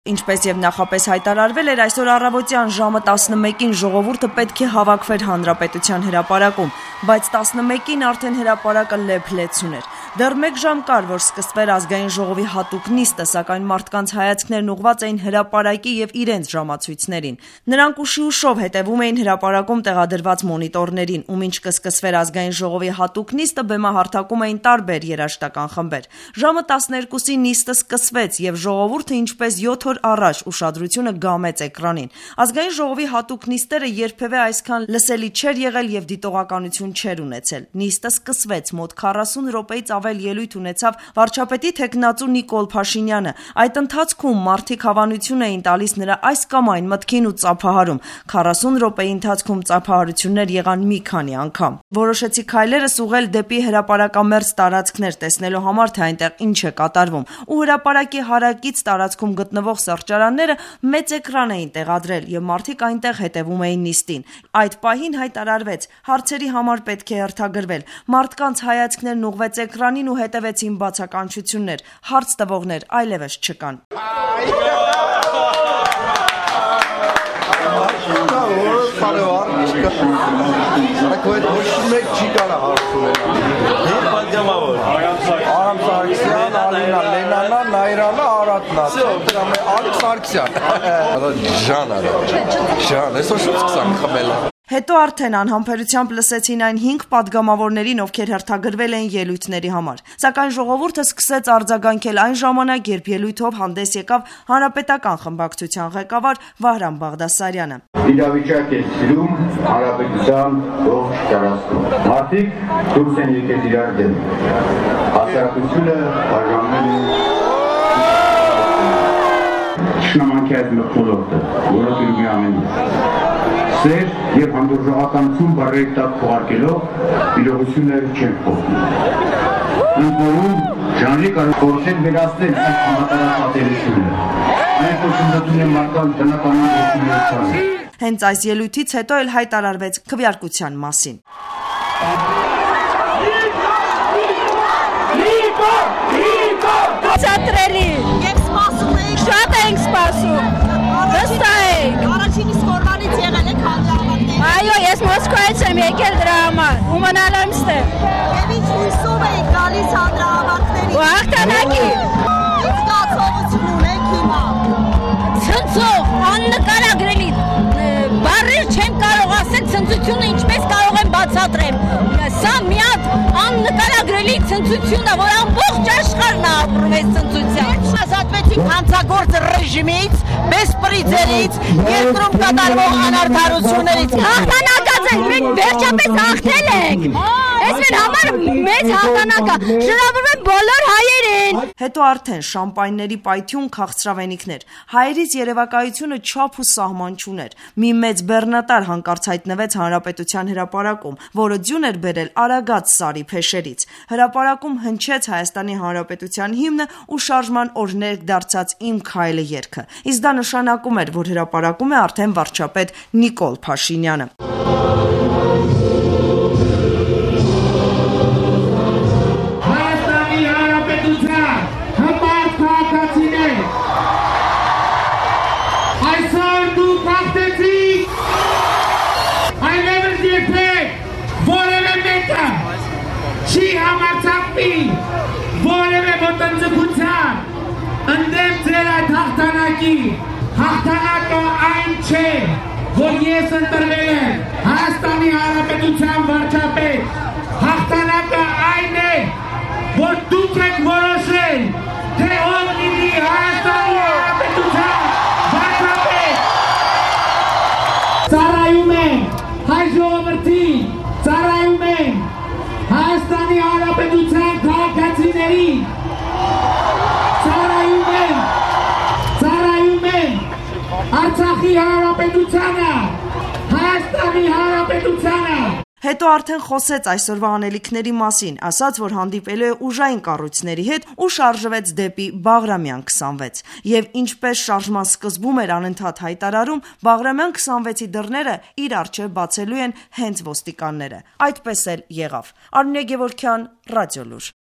Ինչպես եւ նախապես հայտարարվել էր, այսօր առավոտյան ժամը 11-ին ժողովուրդը պետք է հավաքվեր Հանրապետության հրապարակում, բայց 11-ին արդեն հրապարակը լեփ-լեցուն էր։ Դեռ 1 ժամ կար, որ սկսվեր ազգային ժողովի հատուկ նիստը, սակայն մարդկանց հայացքներն ուղղված էին հրապարակի եւ իրենց ժամացույցներին։ Նրանք ուշի-ուշով հետևում էին հրապարակում տեղադրված մոնիտորներին, ու մինչ կսկսվեր ազգային ժողովի հատուկ նիստը, բեմահարթակում էին տարբեր երաժշտական խմբեր։ Ժամը 12-ին նիստը սկսվեց եւ ժողովուրդը ինչպես 7 օր առաջ ուշադրությունը գամեց էկրանին։ Ազգային ժողովի հատուկ նիստերը երբևէ այսքան լսելի չէր եղել եւ դիտողականություն չէր ունեցել։ Նիստը սկսվեց, մոտ 40 րոպեից ավել ելույթ ունեցավ վարչապետի թեկնածու Նիկոլ Փաշինյանը։ Այդ ընթացքում մարդիկ հավանություն էին տալիս նրա այս կամ այն մտքին ու ծափահարում։ 40 րոպեի ընթացքում ծափահարություններ եղան մի քանի անգամ։ Որոշեցի քայլերս ուղղել դեպի հրապարակամերձ տարածքներ, տեսնելու համար, թե այնտեղ ինչ է կատարվում, ու հրապարակի հարակից տարածքում գտնվող սրճարանները մեծ էկրան էին տեղադրել եւ մարդիկ այնտեղ հետևում էին նիստին։ Այդ պահին հայտարարվեց. հարցերի համար պետք է հերթագրվել։ Մարդկանց հայացքներն ուղղվեց էկրանին ու հետևեցին բացականչություններ։ Հարց տվողներ այլևս չկան։ Հետո արդեն անհամբերությամբ լսեցին այն 5 պատգամավորներին, ովքեր հերթագրվել էին ելույթների համար։ Սակայն ժողովուրդը սկսեց արձագանքել այն ժամանակ, երբ ելույթով հանդես եկավ Հանրապետական խմբակցության ղեկավար Վահրամ Բաղդասարյանը։ Իրավիճակ է սիրում Հանրապետության ողջ տարածքում։ Մարդիկ դուրս են եկել իրար դեմ։ Հասարակությունը բաժանվել է շնամանքի այդ մթնոլորտը, որը դուրս ամեն սեր եւ հանդուրժողականություն բարերի տակ թողարկելով իրողությունները չեն փոխվում։ Ընդորում ժանրի կարողություն վերացնել այս համատարած Այդ ոչնչացում է մարդկանց բնականոն գործունեությանը։ Հենց այս ելույթից հետո էլ հայտարարվեց քվեարկության մասին։ Ցատրելի եւ սպասում եք, շատ ենք սպասում։ Վստահ առաջին իսկ օրվանից եղել եք հանրահավաքներ։ Այո, ես Մոսկվայից եմ եկել դրա համար։ Ումանալ եմ ստեղ։ Եվ ինչ հույսով եք գալիս հանրահավաքների։ Ու հաղթանակի։ Ինչ զգացողություն ունեք հիմա։ Ցնցող, աննկարագրելի։ Բառեր չեմ կարող ասել ցնծությունը ինչպես կարող եմ բացատրեմ։ Սա մի հատ աննկարագրելի ցնծություն է, որ ամբողջ աշխարհն է ապրում այս ցնծությամբ։ Ազատվեցինք հանցագործ ռեժիմից, բեսպրիցերից, երկրում կատարվող անարդարություններից։ Հաղթանակած ենք, մենք վերջապես հաղթել ենք։ Այս մեր համար մեծ հաղթանակ է։ Շնորհավորում եմ բոլոր հայերին։ Հետո արդեն շամպայնների պայթյուն քաղցրավենիքներ։ Հայերից երևակայությունը չափ ու սահման չուներ։ Մի մեծ բեռնատար հանկարծ հայտնվեց Հանրապետության հրապարակում, որը ձյուն էր բերել Արագած Սարի փեշերից։ Հրապարակում հնչեց Հայաստանի Հանրապետության հիմնը ու շարժման օրհներգ դարձած Իմ քայլը երգը։ Իսկ դա նշանակում էր, որ հրապարակում է արդեն վարչապետ Նիկոլ Փաշինյանը։ Չի համարձակվի որևէ ոտնձգության ընդդեմ ձեր այդ հաղթանակի։ Հաղթանակը այն չէ, որ ես ընտրվել եմ Հայաստանի Հանրապետության վարչապետ։ Հաղթանակը այն է, որ դուք եք որոշել, թե ով լինի Հայաստանի Հանրապետության վարչապետ։ Ծառայում ենք հայ ժողովրդին, ծառայում ենք Հայաստանի Հանրապետության քաղաքացիներին, ծառայում ենք Արցախի Հանրապետությանը, Հայաստանի Հանրապետությանը։ Հետո արդեն խոսեց այսօրվա անելիքների մասին, ասաց, որ հանդիպելու է ուժային կառույցների հետ ու շարժվեց դեպի Բաղրամյան 26։ Եվ ինչպես շարժման սկզբում էր անընդհատ հայտարարում, Բաղրամյան 26-ի դռները իր առջև բացելու են հենց ոստիկանները։ Այդպես էլ եղավ։ Արմինե Գևորգյան, Ռադիոլուր։